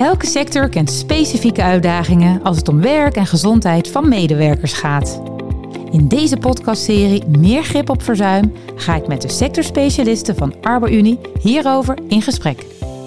Elke sector kent specifieke uitdagingen als het om werk en gezondheid van medewerkers gaat. In deze podcastserie Meer grip op verzuim ga ik met de sectorspecialisten van ArborUnie hierover in gesprek.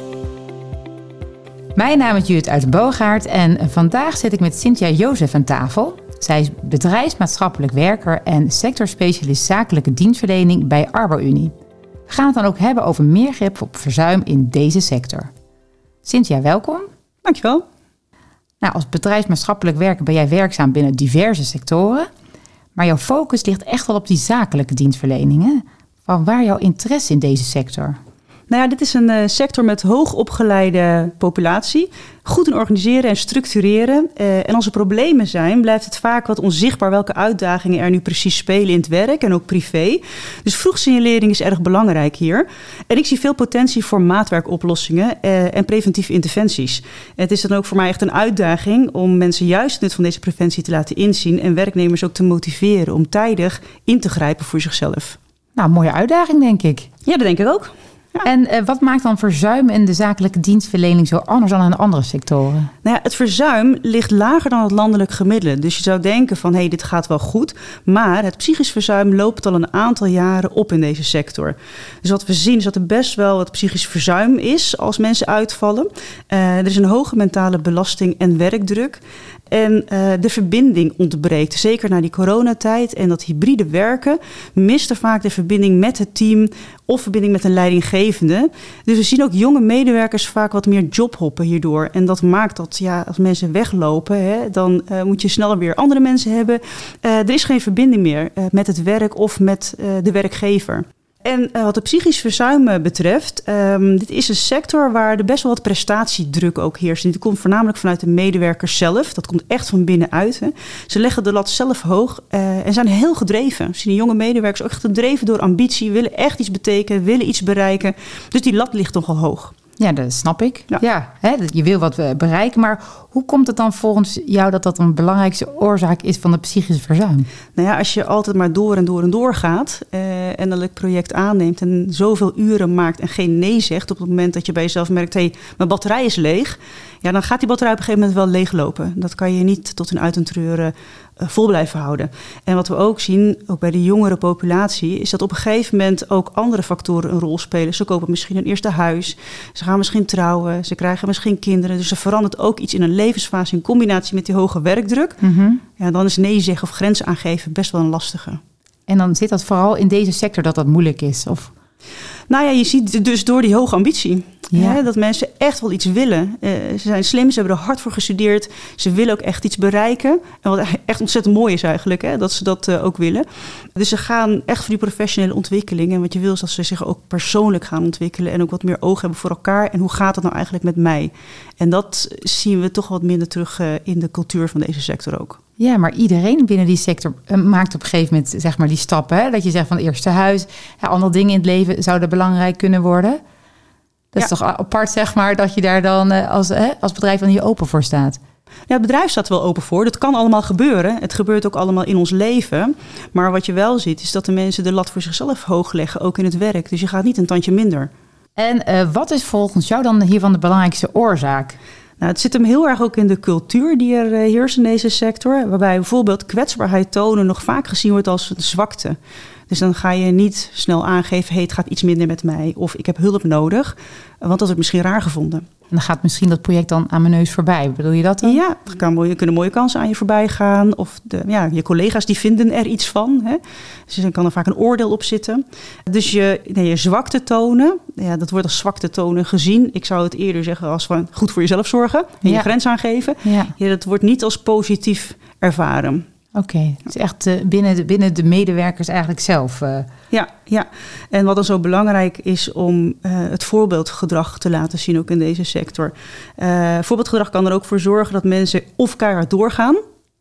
Mijn naam is Judith Uitenboogaard en vandaag zit ik met Cynthia Jozef aan tafel. Zij is bedrijfsmaatschappelijk werker en sectorspecialist zakelijke dienstverlening bij ArborUnie. We gaan het dan ook hebben over meer grip op verzuim in deze sector. Cynthia, welkom. Dankjewel. Nou, als bedrijfsmaatschappelijk werker ben jij werkzaam binnen diverse sectoren. Maar jouw focus ligt echt wel op die zakelijke dienstverlening. Hè? Van waar jouw interesse in deze sector? Nou ja, dit is een sector met hoogopgeleide populatie. Goed in organiseren en structureren. En als er problemen zijn, blijft het vaak wat onzichtbaar welke uitdagingen er nu precies spelen in het werk en ook privé. Dus vroegsignalering is erg belangrijk hier. En ik zie veel potentie voor maatwerkoplossingen en preventieve interventies. En het is dan ook voor mij echt een uitdaging om mensen juist het nut van deze preventie te laten inzien en werknemers ook te motiveren om tijdig in te grijpen voor zichzelf. Nou, mooie uitdaging denk ik. Ja, dat denk ik ook. Ja. En wat maakt dan verzuim in de zakelijke dienstverlening zo anders dan in andere sectoren? Nou ja, het verzuim ligt lager dan het landelijk gemiddelde. Dus je zou denken van, dit gaat wel goed. Maar het psychisch verzuim loopt al een aantal jaren op in deze sector. Dus wat we zien is dat er best wel wat psychisch verzuim is als mensen uitvallen. Er is een hoge mentale belasting en werkdruk. En de verbinding ontbreekt. Zeker na die coronatijd en dat hybride werken miste vaak de verbinding met het team of verbinding met een leidinggevende. Dus we zien ook jonge medewerkers vaak wat meer jobhoppen hierdoor. En dat maakt dat als mensen weglopen, dan moet je sneller weer andere mensen hebben. Er is geen verbinding meer met het werk of met de werkgever. En wat het psychisch verzuim betreft, dit is een sector waar er best wel wat prestatiedruk ook heerst. En die komt voornamelijk vanuit de medewerkers zelf. Dat komt echt van binnenuit. Hè. Ze leggen de lat zelf hoog en zijn heel gedreven. We zien die jonge medewerkers ook echt gedreven door ambitie, willen echt iets betekenen, willen iets bereiken. Dus die lat ligt nogal hoog. Ja, dat snap ik. Ja, je wil wat bereiken, maar hoe komt het dan volgens jou dat een belangrijkste oorzaak is van het psychisch verzuim? Nou ja, als je altijd maar door en door en door gaat en een project aanneemt en zoveel uren maakt en geen nee zegt op het moment dat je bij jezelf merkt, mijn batterij is leeg, ja, dan gaat die batterij op een gegeven moment wel leeglopen. Dat kan je niet tot uit een treuren vol blijven houden. En wat we ook zien, ook bij de jongere populatie, is dat op een gegeven moment ook andere factoren een rol spelen. Ze kopen misschien een eerste huis, ze gaan misschien trouwen, ze krijgen misschien kinderen. Dus er verandert ook iets in een levensfase in combinatie met die hoge werkdruk. Mm-hmm. Ja, dan is nee zeggen of grenzen aangeven best wel een lastige. En dan zit dat vooral in deze sector dat moeilijk is? Of? Nou ja, je ziet dus door die hoge ambitie. Ja. Dat mensen echt wel iets willen. Ze zijn slim, ze hebben er hard voor gestudeerd. Ze willen ook echt iets bereiken. En wat echt ontzettend mooi is eigenlijk, dat ze dat ook willen. Dus ze gaan echt voor die professionele ontwikkeling. En wat je wil is dat ze zich ook persoonlijk gaan ontwikkelen. En ook wat meer oog hebben voor elkaar. En hoe gaat het nou eigenlijk met mij? En dat zien we toch wat minder terug in de cultuur van deze sector ook. Ja, maar iedereen binnen die sector maakt op een gegeven moment zeg maar die stappen. Hè? Dat je zegt van het eerste huis. Andere dingen in het leven zouden belangrijk kunnen worden. Dat is toch apart, zeg maar, dat je daar dan als bedrijf dan hier open voor staat? Ja, het bedrijf staat er wel open voor. Dat kan allemaal gebeuren. Het gebeurt ook allemaal in ons leven. Maar wat je wel ziet, is dat de mensen de lat voor zichzelf hoog leggen, ook in het werk. Dus je gaat niet een tandje minder. En wat is volgens jou dan hiervan de belangrijkste oorzaak? Nou, het zit hem heel erg ook in de cultuur die er heerst in deze sector. Waarbij bijvoorbeeld kwetsbaarheid tonen nog vaak gezien wordt als een zwakte. Dus dan ga je niet snel aangeven, het gaat iets minder met mij. Of ik heb hulp nodig, want dat wordt misschien raar gevonden. En dan gaat misschien dat project dan aan mijn neus voorbij. Bedoel je dat dan? Ja, er kunnen mooie kansen aan je voorbij gaan. Of je collega's die vinden er iets van. Hè. Dus er kan er vaak een oordeel op zitten. Dus je zwakte tonen, dat wordt als zwakte tonen gezien. Ik zou het eerder zeggen als van goed voor jezelf zorgen. En je grens aangeven. Ja, dat wordt niet als positief ervaren. Oké, dus echt binnen de medewerkers eigenlijk zelf. Ja. En wat dan zo belangrijk is om het voorbeeldgedrag te laten zien ook in deze sector. Voorbeeldgedrag kan er ook voor zorgen dat mensen of keihard doorgaan,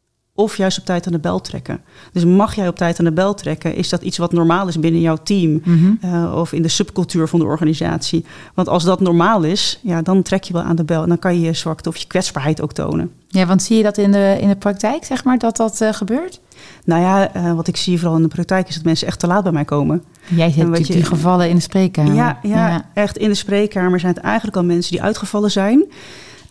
of juist op tijd aan de bel trekken. Dus mag jij op tijd aan de bel trekken? Is dat iets wat normaal is binnen jouw team? Mm-hmm. Of in de subcultuur van de organisatie? Want als dat normaal is, dan trek je wel aan de bel. En dan kan je je zwakte of je kwetsbaarheid ook tonen. Ja, want zie je dat in de praktijk, zeg maar, dat gebeurt? Nou ja, wat ik zie vooral in de praktijk is dat mensen echt te laat bij mij komen. Jij zit natuurlijk die gevallen in de spreekkamer. Ja, echt in de spreekkamer zijn het eigenlijk al mensen die uitgevallen zijn.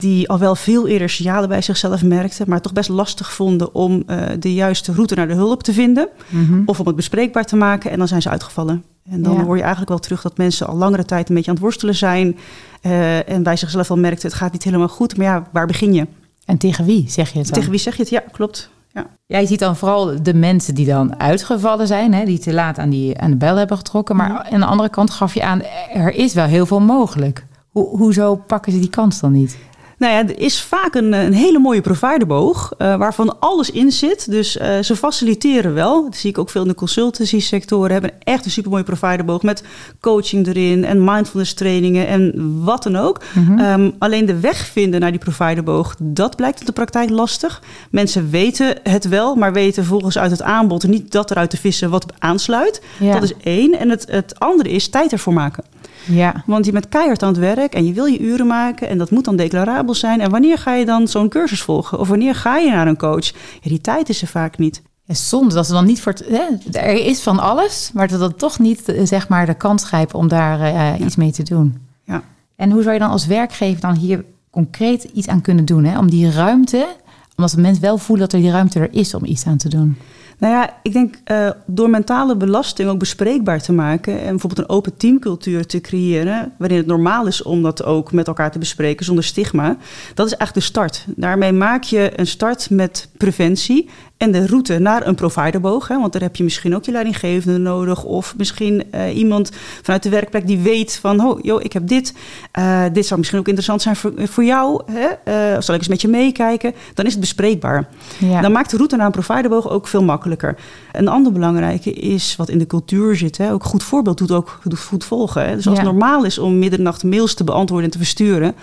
die al wel veel eerder signalen bij zichzelf merkten, maar toch best lastig vonden om de juiste route naar de hulp te vinden. Of om het bespreekbaar te maken. En dan zijn ze uitgevallen. En dan hoor je eigenlijk wel terug dat mensen al langere tijd een beetje aan het worstelen zijn. En bij zichzelf al merkten, het gaat niet helemaal goed. Maar ja, waar begin je? En tegen wie zeg je het dan? Tegen wie zeg je het? Ja, klopt. Ja. Jij ziet dan vooral de mensen die dan uitgevallen zijn, hè, die te laat aan de bel hebben getrokken. Maar aan de andere kant gaf je aan, er is wel heel veel mogelijk. Hoezo pakken ze die kans dan niet? Nou ja, er is vaak een hele mooie providerboog waarvan alles in zit. Dus ze faciliteren wel. Dat zie ik ook veel in de consultancy-sectoren. Hebben echt een supermooie providerboog met coaching erin en mindfulness trainingen en wat dan ook. Alleen de weg vinden naar die providerboog, dat blijkt in de praktijk lastig. Mensen weten het wel, maar weten volgens uit het aanbod niet dat eruit te vissen wat aansluit. Ja. Dat is één. En het andere is tijd ervoor maken. Ja. Want je bent keihard aan het werk en je wil je uren maken en dat moet dan declarabel zijn. En wanneer ga je dan zo'n cursus volgen? Of wanneer ga je naar een coach? Ja, die tijd is er vaak niet. Ja, soms dat ze dan niet voor er is van alles, maar dat dan toch niet zeg maar de kans grijpen om daar iets mee te doen. Ja. En hoe zou je dan als werkgever dan hier concreet iets aan kunnen doen? Hè? Om die ruimte, omdat de mensen wel voelen dat er die ruimte er is om iets aan te doen. Nou ja, ik denk door mentale belasting ook bespreekbaar te maken en bijvoorbeeld een open teamcultuur te creëren, waarin het normaal is om dat ook met elkaar te bespreken zonder stigma. Dat is eigenlijk de start. Daarmee maak je een start met preventie en de route naar een providerboog. Hè, want daar heb je misschien ook je leidinggevende nodig of misschien iemand vanuit de werkplek die weet van, oh joh, ik heb dit. Dit zou misschien ook interessant zijn voor jou. Hè? Zal ik eens met je meekijken? Dan is het bespreekbaar. Ja. Dan maakt de route naar een providerboog ook veel makkelijker. Een ander belangrijke is wat in de cultuur zit. Hè? Ook goed voorbeeld doet ook goed volgen. Hè? Dus als het normaal is om middernacht mails te beantwoorden en te versturen,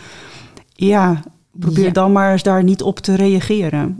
probeer dan maar eens daar niet op te reageren.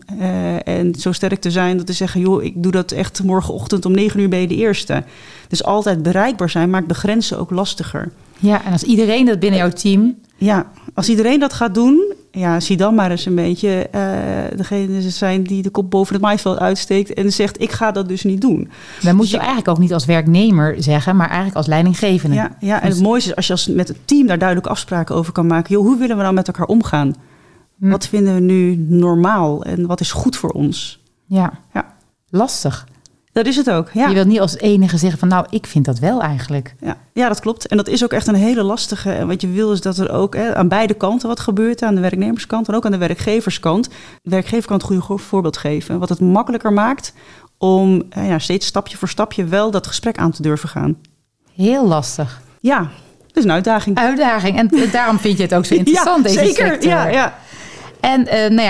En zo sterk te zijn dat te zeggen, joh, ik doe dat echt morgenochtend om 9:00 ben je de eerste. Dus altijd bereikbaar zijn maakt begrenzen ook lastiger. Ja, en als iedereen dat binnen jouw team... Ja, als iedereen dat gaat doen, zie dan maar eens een beetje degene zijn die de kop boven het maaiveld uitsteekt en zegt, ik ga dat dus niet doen. Dan moet je eigenlijk ook niet als werknemer zeggen, maar eigenlijk als leidinggevende. Ja, en het mooiste is als je met het team daar duidelijk afspraken over kan maken. Joh, hoe willen we nou met elkaar omgaan? Wat vinden we nu normaal en wat is goed voor ons? Ja. Lastig. Dat is het ook, ja. Je wilt niet als enige zeggen van, nou, ik vind dat wel eigenlijk. Ja, dat klopt. En dat is ook echt een hele lastige. En wat je wil is dat er ook aan beide kanten wat gebeurt. Aan de werknemerskant en ook aan de werkgeverskant. De werkgever kan het goede voorbeeld geven. Wat het makkelijker maakt om steeds stapje voor stapje wel dat gesprek aan te durven gaan. Heel lastig. Ja, dat is een uitdaging. En daarom vind je het ook zo interessant, deze zeker. sector. Ja. En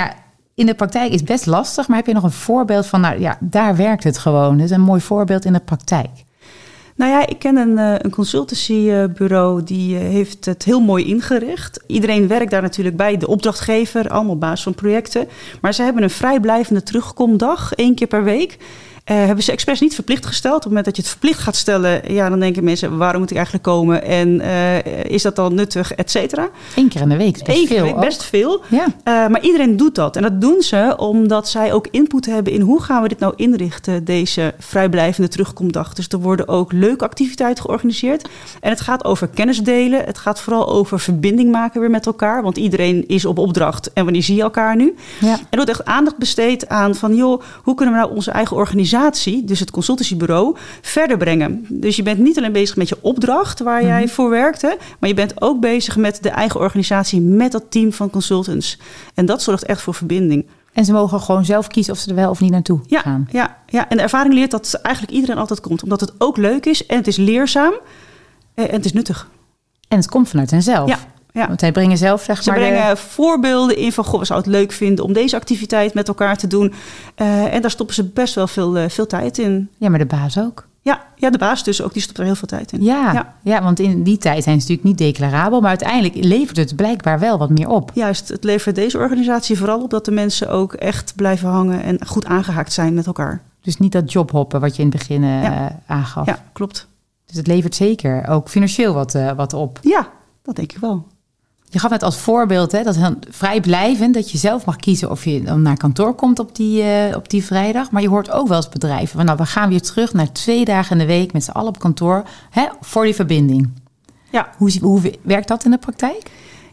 in de praktijk is het best lastig, maar heb je nog een voorbeeld van, daar werkt het gewoon. Dat is een mooi voorbeeld in de praktijk. Nou ja, ik ken een consultancybureau die heeft het heel mooi ingericht. Iedereen werkt daar natuurlijk bij, de opdrachtgever, allemaal op basis van projecten. Maar ze hebben een vrijblijvende terugkomdag, 1 keer per week. Hebben ze expres niet verplicht gesteld. Op het moment dat je het verplicht gaat stellen, dan denken mensen, waarom moet ik eigenlijk komen? En is dat dan nuttig, et cetera? 1 keer in de week is best veel. 1 keer in de week, best veel. Ja. Maar iedereen doet dat. En dat doen ze omdat zij ook input hebben in hoe gaan we dit nou inrichten, deze vrijblijvende terugkomdag. Dus er worden ook leuke activiteiten georganiseerd. En het gaat over kennis delen. Het gaat vooral over verbinding maken weer met elkaar. Want iedereen is op opdracht. En wanneer zie je elkaar nu? Ja. Er wordt echt aandacht besteed aan van, joh, hoe kunnen we nou onze eigen organisatie, dus het consultancybureau, verder brengen. Dus je bent niet alleen bezig met je opdracht waar jij voor werkt, maar je bent ook bezig met de eigen organisatie, met dat team van consultants. En dat zorgt echt voor verbinding. En ze mogen gewoon zelf kiezen of ze er wel of niet naartoe gaan. Ja, en de ervaring leert dat eigenlijk iedereen altijd komt, omdat het ook leuk is en het is leerzaam en het is nuttig. En het komt vanuit henzelf. Ja. Want zij brengen zelf, Ze brengen voorbeelden in van, we zouden het leuk vinden om deze activiteit met elkaar te doen. En daar stoppen ze best wel veel tijd in. Ja, maar de baas ook. Ja, de baas dus ook, die stopt er heel veel tijd in. Ja, want in die tijd zijn ze natuurlijk niet declarabel, maar uiteindelijk levert het blijkbaar wel wat meer op. Juist, het levert deze organisatie vooral op dat de mensen ook echt blijven hangen en goed aangehaakt zijn met elkaar. Dus niet dat jobhoppen wat je in het begin aangaf. Ja, klopt. Dus het levert zeker ook financieel wat op. Ja, dat denk ik wel. Je gaf net als voorbeeld, dat is vrijblijvend, dat je zelf mag kiezen of je dan naar kantoor komt op die vrijdag. Maar je hoort ook wel eens bedrijven van, we gaan weer terug naar 2 dagen in de week met z'n allen op kantoor voor die verbinding. Ja. Hoe werkt dat in de praktijk?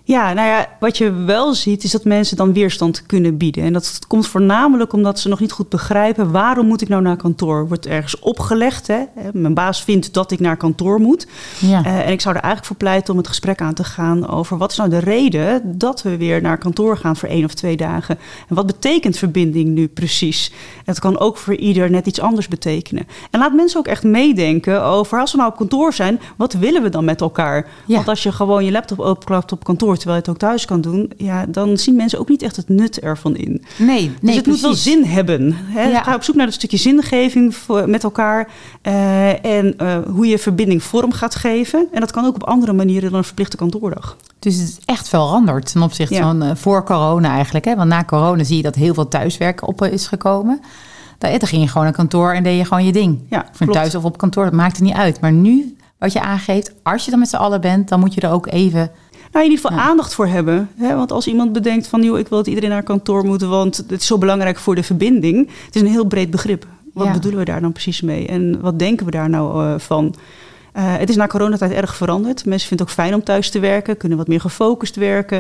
Ja, nou ja, wat je wel ziet is dat mensen dan weerstand kunnen bieden. En dat komt voornamelijk omdat ze nog niet goed begrijpen... waarom moet ik nou naar kantoor? Wordt ergens opgelegd, hè? Mijn baas vindt dat ik naar kantoor moet. Ja. En ik zou er eigenlijk voor pleiten om het gesprek aan te gaan... over wat is nou de reden dat we weer naar kantoor gaan voor 1 of 2 dagen. En wat betekent verbinding nu precies? Het kan ook voor ieder net iets anders betekenen. En laat mensen ook echt meedenken over... als we nou op kantoor zijn, wat willen we dan met elkaar? Ja. Want als je gewoon je laptop openklapt op kantoor... terwijl je het ook thuis kan doen... ja, dan zien mensen ook niet echt het nut ervan in. Nee, Dus het moet wel zin hebben. Hè? Ja. Ga op zoek naar een stukje zingeving met elkaar... en hoe je verbinding vorm gaat geven. En dat kan ook op andere manieren dan een verplichte kantoordag. Dus het is echt veranderd ten opzichte van voor corona eigenlijk. Hè? Want na corona zie je dat heel veel thuiswerk op is gekomen. Dan ging je gewoon naar kantoor en deed je gewoon je ding. Ja, van thuis of op kantoor, dat maakt het niet uit. Maar nu, wat je aangeeft, als je dan met z'n allen bent... dan moet je er ook even... Nou, in ieder geval aandacht voor hebben. Hè? Want als iemand bedenkt van... joh, ik wil dat iedereen naar kantoor moet... want het is zo belangrijk voor de verbinding. Het is een heel breed begrip. Wat bedoelen we daar dan precies mee? En wat denken we daar nou van? Het is na coronatijd erg veranderd. Mensen vinden het ook fijn om thuis te werken. Kunnen wat meer gefocust werken.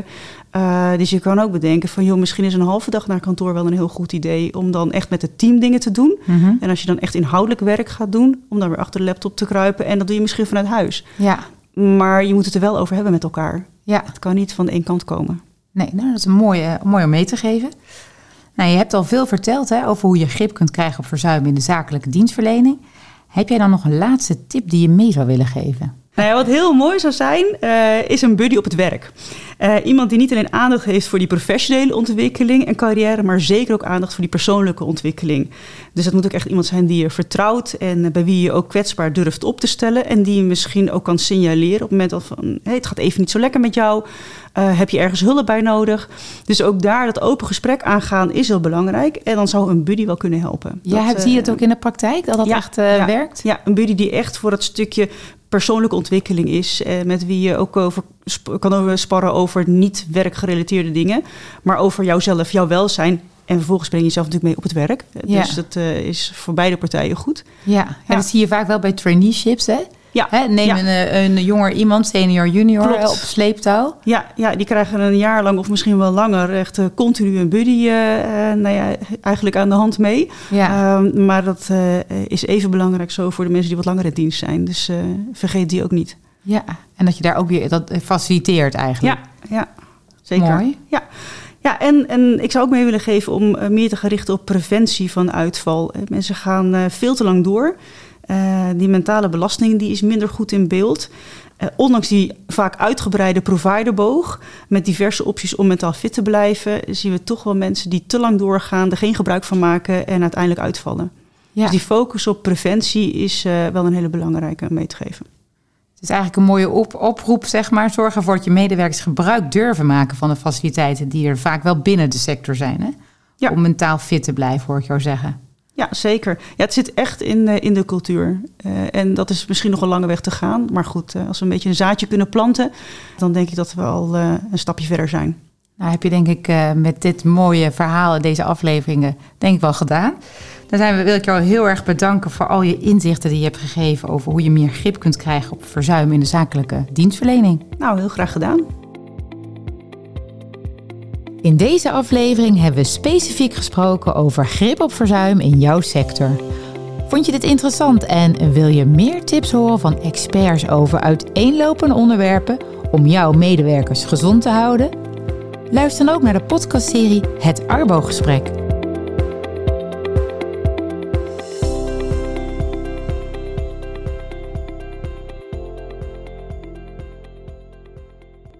Dus je kan ook bedenken van... joh, misschien is een halve dag naar kantoor wel een heel goed idee... om dan echt met het team dingen te doen. Mm-hmm. En als je dan echt inhoudelijk werk gaat doen... om dan weer achter de laptop te kruipen... en dat doe je misschien vanuit huis. Ja. Maar je moet het er wel over hebben met elkaar. Ja. Het kan niet van één kant komen. Nee, nou, dat is een mooie om mee te geven. Nou, je hebt al veel verteld over hoe je grip kunt krijgen op verzuim in de zakelijke dienstverlening. Heb jij dan nog een laatste tip die je mee zou willen geven? Nou ja, wat heel mooi zou zijn, is een buddy op het werk. Iemand die niet alleen aandacht heeft voor die professionele ontwikkeling en carrière, maar zeker ook aandacht voor die persoonlijke ontwikkeling. Dus dat moet ook echt iemand zijn die je vertrouwt en bij wie je ook kwetsbaar durft op te stellen. En die je misschien ook kan signaleren op het moment dat van, hey, het gaat even niet zo lekker met jou. Heb je ergens hulp bij nodig? Dus ook daar dat open gesprek aangaan is heel belangrijk. En dan zou een buddy wel kunnen helpen. Zie je het ook in de praktijk, dat echt werkt? Ja, een buddy die echt voor dat stukje persoonlijke ontwikkeling is. Met wie je ook kan sparren over niet werkgerelateerde dingen. Maar over jouzelf, jouw welzijn. En vervolgens breng je jezelf natuurlijk mee op het werk. Ja. Dus dat is voor beide partijen goed. Ja, en dat zie je vaak wel bij traineeships, hè? Ja. Neem een jonger iemand, senior, junior, op sleeptouw. Ja, die krijgen een jaar lang of misschien wel langer echt continu een buddy eigenlijk aan de hand mee. Ja. Maar dat is even belangrijk zo voor de mensen die wat langer in dienst zijn. Dus vergeet die ook niet. Ja, en dat je daar ook weer dat faciliteert eigenlijk. Ja, zeker. Mooi. Ja, en ik zou ook mee willen geven om meer te gaan richten op preventie van uitval. Mensen gaan veel te lang door. Die mentale belasting die is minder goed in beeld. Ondanks die vaak uitgebreide providerboog met diverse opties om mentaal fit te blijven, zien we toch wel mensen die te lang doorgaan, er geen gebruik van maken en uiteindelijk uitvallen. Ja. Dus die focus op preventie is wel een hele belangrijke om mee te geven. Het is eigenlijk een mooie oproep, zeg maar. Zorg ervoor dat je medewerkers gebruik durven maken van de faciliteiten die er vaak wel binnen de sector zijn. Hè? Ja. Om mentaal fit te blijven, hoor ik jou zeggen. Ja, zeker. Ja, het zit echt in de cultuur. En dat is misschien nog een lange weg te gaan. Maar goed, als we een beetje een zaadje kunnen planten, dan denk ik dat we al een stapje verder zijn. Nou, heb je denk ik met dit mooie verhaal en deze afleveringen denk ik wel gedaan. Dan wil ik jou heel erg bedanken voor al je inzichten die je hebt gegeven over hoe je meer grip kunt krijgen op verzuim in de zakelijke dienstverlening. Nou, heel graag gedaan. In deze aflevering hebben we specifiek gesproken over grip op verzuim in jouw sector. Vond je dit interessant en wil je meer tips horen van experts over uiteenlopende onderwerpen om jouw medewerkers gezond te houden? Luister dan ook naar de podcastserie Het Arbo-gesprek.